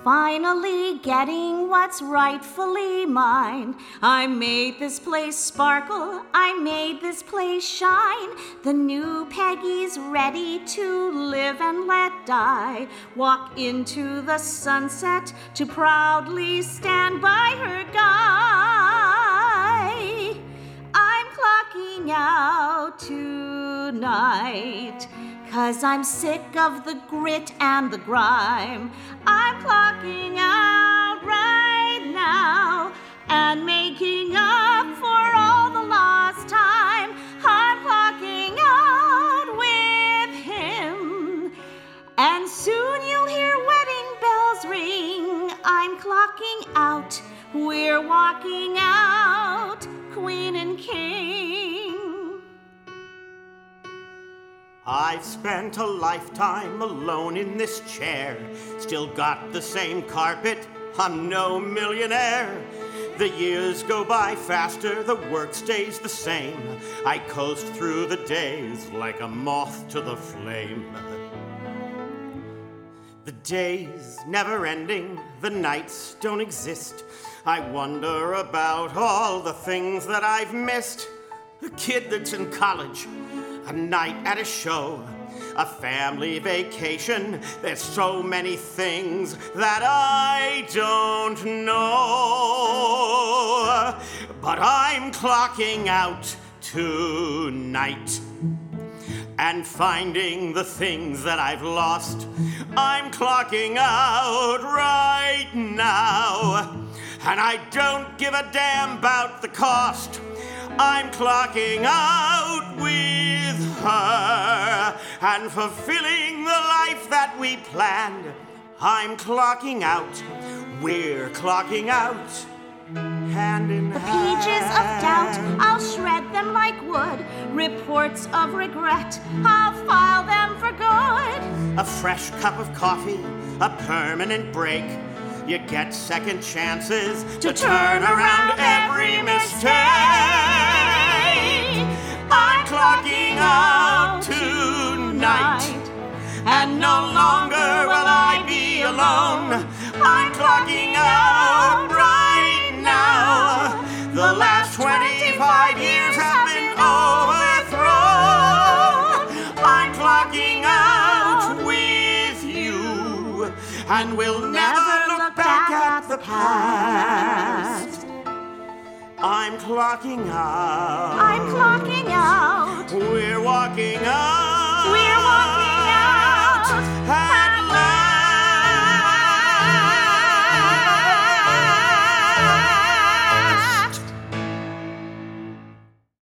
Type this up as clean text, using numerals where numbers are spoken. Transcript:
Finally getting what's rightfully mine. I made this place sparkle, I made this place shine. The new Peggy's ready to live and let die. Walk into the sunset to proudly stand by her guy. I'm clocking out tonight, 'cause I'm sick of the grit and the grime. I'm clocking out right now and making up for all the lost time. I'm clocking out with him, and soon you'll hear wedding bells ring. I'm clocking out, we're walking out, Queen and King. I've spent a lifetime alone in this chair, still got the same carpet, I'm no millionaire. The years go by faster, the work stays the same. I coast through the days like a moth to the flame. The days never ending, the nights don't exist. I wonder about all the things that I've missed. A kid that's in college, a night at a show, a family vacation. There's so many things that I don't know. But I'm clocking out tonight and finding the things that I've lost. I'm clocking out right now, and I don't give a damn about the cost. I'm clocking out with her and fulfilling the life that we planned. I'm clocking out, we're clocking out, hand in hand. The pages of doubt, I'll shred them like wood. Reports of regret, I'll file them for good. A fresh cup of coffee, a permanent break. You get second chances to turn around every mistake. I'm clocking out tonight, and no longer will I be alone. I'm clocking out right now. The last 25 years have been overthrown. I'm clocking out with you, and we'll never look back at the past. I'm clocking out. I'm clocking out. We're walking out.